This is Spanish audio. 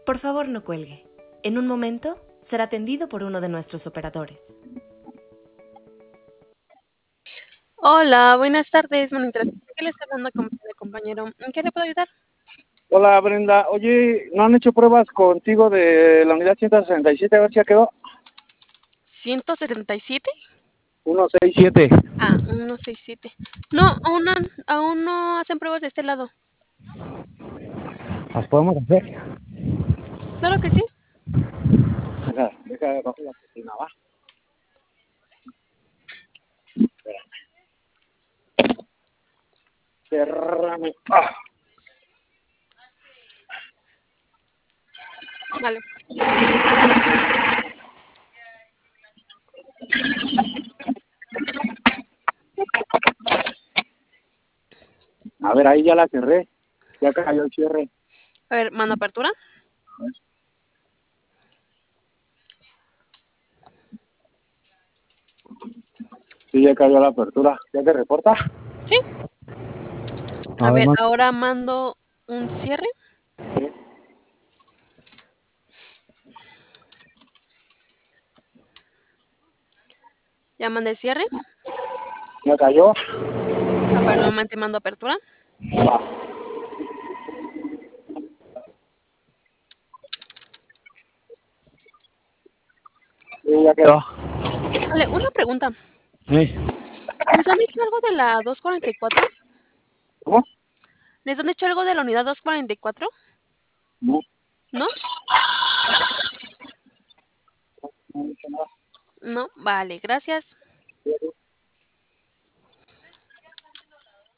Por favor, no cuelgue. En un momento será atendido por uno de nuestros operadores. Hola, buenas tardes, monitora. ¿Qué le está hablando de compañero? ¿En qué le puedo ayudar? Hola Brenda, oye, ¿no han hecho pruebas contigo de la unidad 167? A ver si ya quedó. ¿177? 167. 167. No, aún no hacen pruebas de este lado. ¿Las podemos hacer? Claro que sí. Deja de bajar la cocina, va. Cerrame. Vale. A ver, ahí ya la cerré. Ya cayó el cierre. A ver, mano apertura. Sí, ya cayó la apertura. ¿Ya te reporta? Sí. A ver, ahora mando un cierre. Sí. Ya mandé cierre. ¿Ya cayó? A ver, nuevamente mando apertura. Va. Sí, ya quedó. Vale, una pregunta. Sí. ¿Les han dicho algo de la 244? ¿Cómo? ¿Les han dicho algo de la unidad 244? No. ¿No? No he dicho nada. No. Vale, gracias. Sí.